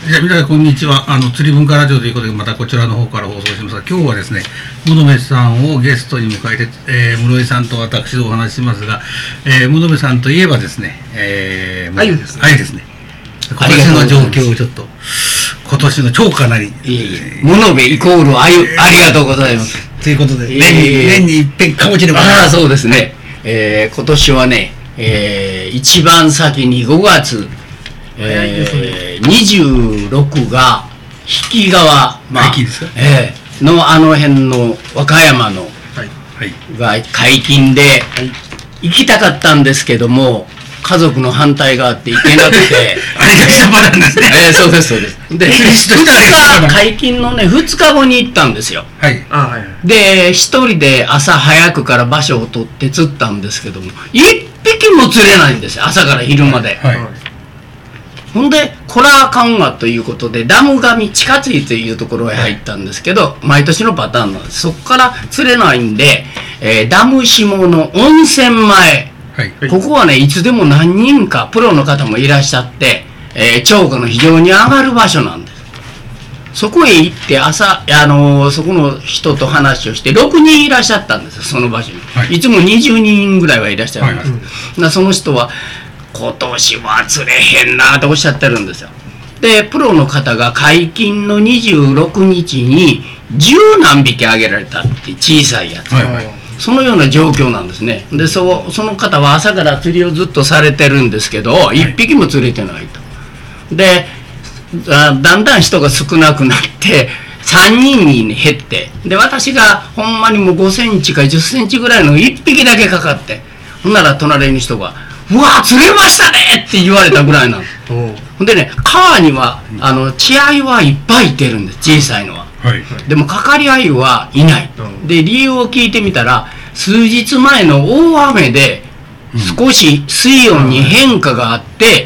じゃあ皆さんこんにちは。釣り文化ラジオということでまたこちらの方から放送しますが、今日はですね、物部さんをゲストに迎えて、室井さんと私でお話ししますが、物部さんといえばですね、 あゆですね。 あゆですね。今年の状況をちょっと、今年の超かなり。 物部イコールあゆ、ありがとうございます。 ということで、年に一遍かもしれません。 ああ、そうですね。今年はね、一番先に5月、26が引き川、のあの辺の和歌山の、が解禁で、行きたかったんですけども、家族の反対があって行けなくてあれがしたパターンですね。 そうですそうです。で、解禁のね2日後に行ったんですよ。で、一人で朝早くから場所を取って釣ったんですけども、一匹も釣れないんですよ、朝から昼まで。ほんで、これはあかんわということで、ダム上地下釣りというところへ入ったんですけど、毎年のパターンなんです。そこから釣れないんで、ダム下の温泉前、ここはね、いつでも何人かプロの方もいらっしゃって、釣果の非常に上がる場所なんです。そこへ行って朝、そこの人と話をして6人いらっしゃったんですよ、その場所に。いつも20人ぐらいはいらっしゃるんです。その人は今年は釣れへんなとおっしゃってるんですよ。で、プロの方が解禁の26日に10何匹あげられたって小さいやつ。そのような状況なんですね。で、その方は朝から釣りをずっとされてるんですけど、1匹も釣れてないと。で、だんだん人が少なくなって3人に減って、で、私がほんまにもう5センチか10センチぐらいの1匹だけかかって、ほんなら隣の人が「うわ、釣れましたね!」って言われたぐらいなんです。ほんでね、川には稚鮎はいっぱいいてるんです、小さいのは。でもかかり鮎はいない。で、理由を聞いてみたら、数日前の大雨で少し水温に変化があって、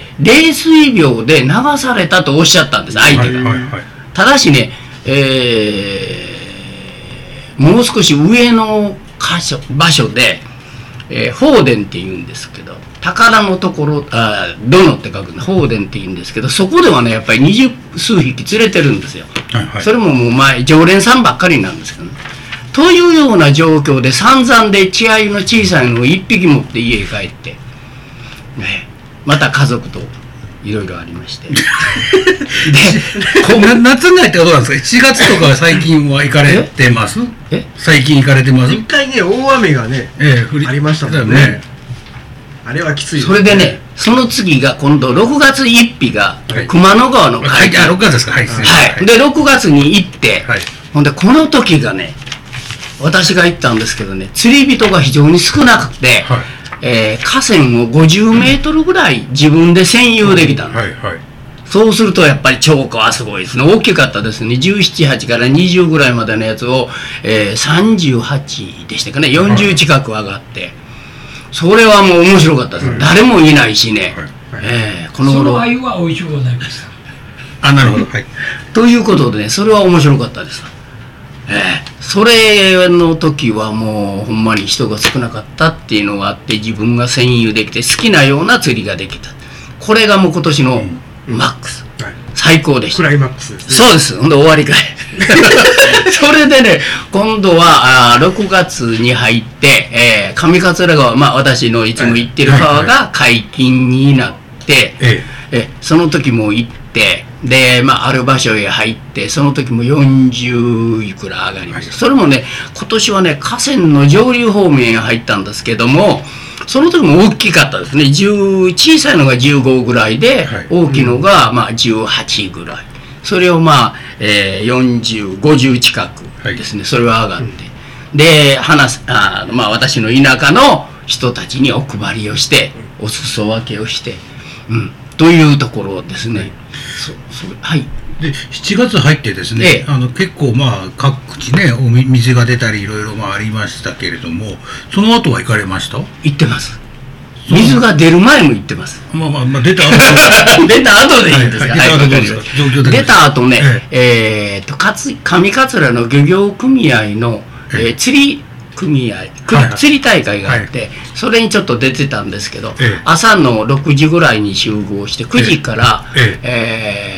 冷水病で流されたとおっしゃったんです、相手が。ただしね、もう少し上の場所で、法殿って言うんですけど、宝のところ、殿って書くの、法殿って言うんですけど、そこではね、やっぱり20数匹釣れてるんですよ。それももう常連さんばっかりなんですけどね。というような状況で散々で稚鮎の小さいのを1匹持って家へ帰って、また家族といろいろありまして。で、 夏になってどうなんですか？ 1 月とか最近は行かれてます？最近行かれてます？ 一回ね、大雨がね、ありましたもんね。あれはきつい。 それでね、その次が今度6月1日が熊野川の解禁。 6月ですか？ で、6月に行って、ほんで、この時がね、私が行ったんですけどね、釣り人が非常に少なくて、河川を50メートルぐらい自分で占有できたんです。そうするとやっぱり釣果はすごいですね。大きかったですね。17、8から20ぐらいまでのやつを、38でしたかね、40近く上がって、それはもう面白かったです。誰もいないしね。 この頃。その鮎は美味しゅうございました。 なるほど。 ということでね、それは面白かったです。それの時はもうほんまに人が少なかったっていうのがあって、自分が占有できて好きなような釣りができた。これがもう今年のマックス、最高でした。 クライマックスですね。 そうです。ほんで終わりかい。それでね、今度は6月に入って、上桂川、私のいつも行ってる川が解禁になって、その時も行って、で、ある場所へ入って、その時も40いくら上がりました。それもね、今年はね、河川の上流方面へ入ったんですけども、その時も大きかったですね。小さいのが15ぐらいで、大きいのが18ぐらい。それを40、50近くですね、それは上がって。で、私の田舎の人たちにお配りをして、お裾分けをして、というところですね。 で、7月入ってですね、結構各地ね、水が出たりいろいろありましたけれども、その後は行かれました？ 行ってます。水が出る前も行ってます。 出た後出た後でいいんですか？出た後ね、上桂の漁業組合の釣り組合、釣り大会があって、それにちょっと出てたんですけど、朝の6時ぐらいに集合して、9時から、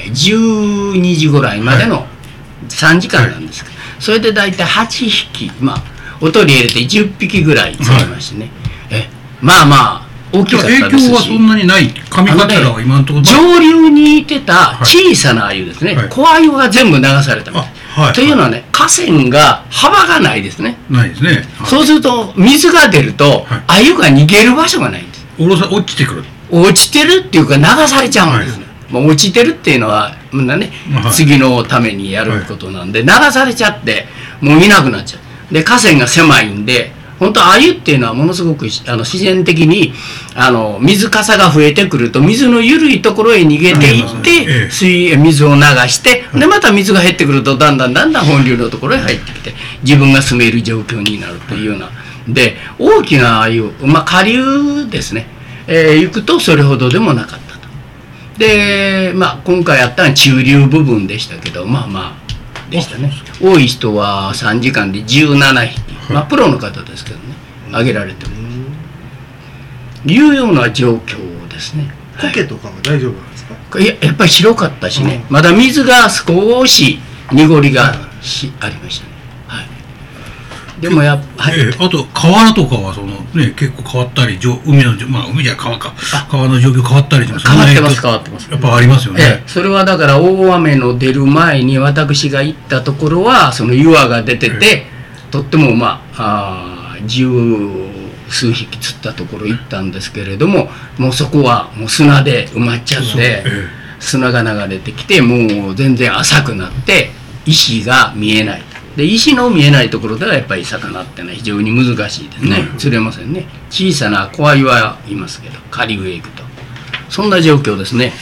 12時ぐらいまでの3時間なんですけど、それで大体8匹、おとり入れて10匹ぐらい釣れましてね、まあまあ大きかったですし、 影響はそんなにない。上桂は今のところ、 上流にいてた小さな鮎ですね、小鮎が全部流されたみたい、というのはね、河川が幅がないですね。 ないですね。 そうすると水が出ると鮎が逃げる場所がないんです。 落ちてくる。 落ちてるっていうか流されちゃうんですね。落ちてるっていうのは次のためにやることなんで、流されちゃってもういなくなっちゃう。で河川が狭いんで、本当鮎っていうのはものすごく自然的に水かさが増えてくると水の緩いところへ逃げていって水を流して、でまた水が減ってくるとだんだん本流のところへ入ってきて自分が住める状況になるというようなで、大きな鮎、下流ですね、行くとそれほどでもなかったと。で今回やったのは中流部分でしたけど、でしたね。多い人は3時間で17匹、プロの方ですけどね、あげられてるいうような状況ですね。 苔とかは大丈夫なんですか？ やっぱり白かったしね、まだ水が少し濁りがありましたね。でもあと川原とかは結構変わったり、海じゃ川か、川の状況変わったりします。 変わってます。 やっぱありますよね。 それはだから大雨の出る前に私が行ったところはその岩が出てて、とっても十数匹釣ったところ行ったんですけれども、もうそこはもう砂で埋まっちゃって、砂が流れてきてもう全然浅くなって石が見えない。で石の見えないところではやっぱり魚ってのは非常に難しいですね。釣れませんね。小さな小鮎はいますけど、下流へ行くとそんな状況ですね。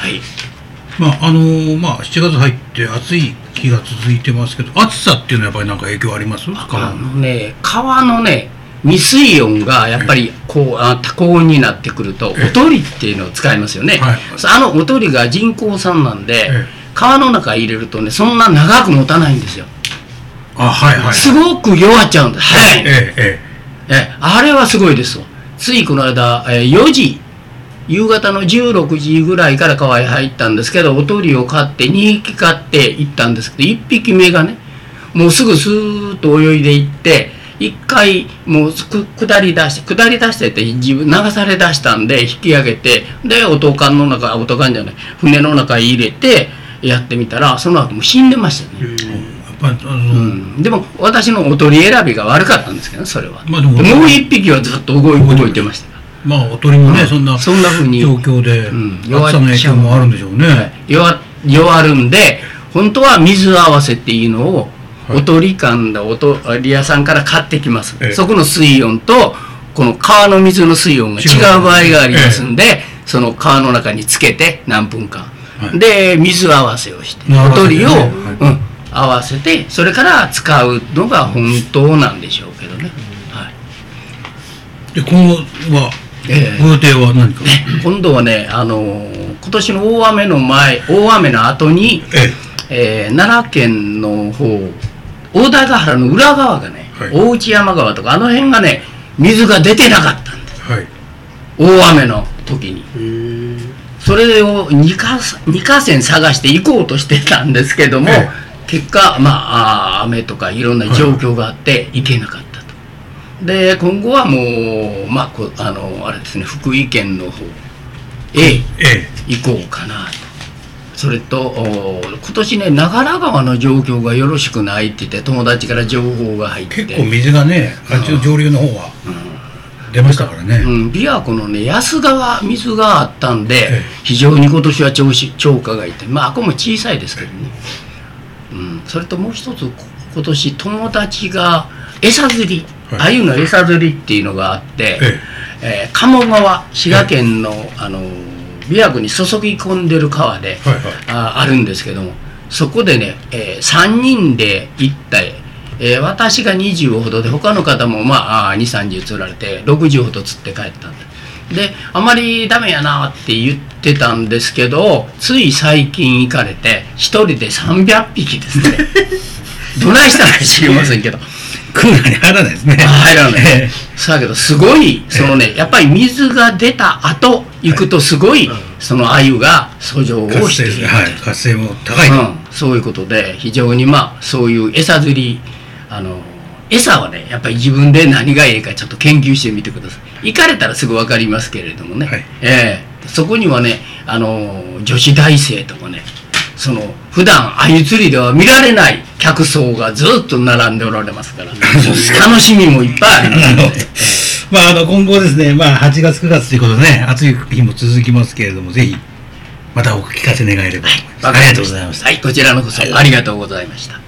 7月入って暑い日が続いてますけど、暑さっていうのはやっぱり何か影響あります？ 川の未水温がやっぱり多高温になってくると、おとりっていうのを使いますよね。おとりが人工酸なんで、川の中入れるとね、そんな長く持たないんですよ。すごく弱っちゃうんです。あれはすごいですわ。ついこの間、4時夕方の16時ぐらいから川へ入ったんですけど、おとりを買って2匹買って行ったんですけど、1匹目がねもうすぐスーッと泳いでいって、1回もう下り出してって自分流され出したんで引き上げて、で船の中へ入れてやってみたら、その後も死んでましたね。でも私のおとり選びが悪かったんですけど、それは。もう一匹はずっと動いてました。 おとりもね、そんな状況で暑さの影響もあるんでしょうね。 弱るんで、本当は水合わせっていうのをおとり館だ、おとり屋さんから買ってきます。そこの水温とこの川の水の水温が違う場合がありますんで、その川の中につけて何分間で水合わせをして、おとりを合わせて、それから使うのが本当なんでしょうけどね。 で今後はご予定は何か？ 今度はね、今年の大雨の後に、奈良県の方、大台ヶ原の裏側がね、大内山川とかあの辺がね、水が出てなかったんです、大雨の時に。それを2河川探して行こうとしてたんですけども、結果雨とかいろんな状況があって行けなかったと。で今後はもうあれですね、福井県の方へ行こうかなと。それと今年ね、長良川の状況がよろしくないって言って友達から情報が入って、 結構水がね、あっちの上流の方は出ましたからね。 琵琶湖のね、安川水があったんで、非常に今年は超過がいて、ここも小さいですけどね。それともう一つ、今年友達が餌釣り、鮎の餌釣りっていうのがあって、鴨川、滋賀県の琵琶湖に注ぎ込んでる川であるんですけども、そこでね、3人で行って、私が20ほどで、他の方も2、30釣られて60ほど釣って帰ったんで、あまりダメやなって言ってたんですけど、つい最近行かれて1人で300匹ですね。どないしたら知りませんけど、 クーラーに入らないですね。 入らない。だけどすごいやっぱり水が出た後行くとすごいその鮎が遡上をしている、 活性も高い、 そういうことで非常にそういう餌釣り餌はねやっぱり自分で何がいいかちょっと研究してみてください。行かれたらすぐ分かりますけれどもね、そこにはね女子大生とかね普段鮎釣りでは見られない客層がずっと並んでおられますから楽しみもいっぱいありますので今後ですね、8月9月ということでね暑い日も続きますけれども、ぜひまたお聞かせ願えれば、ありがとうございました。 こちらのこそありがとうございました。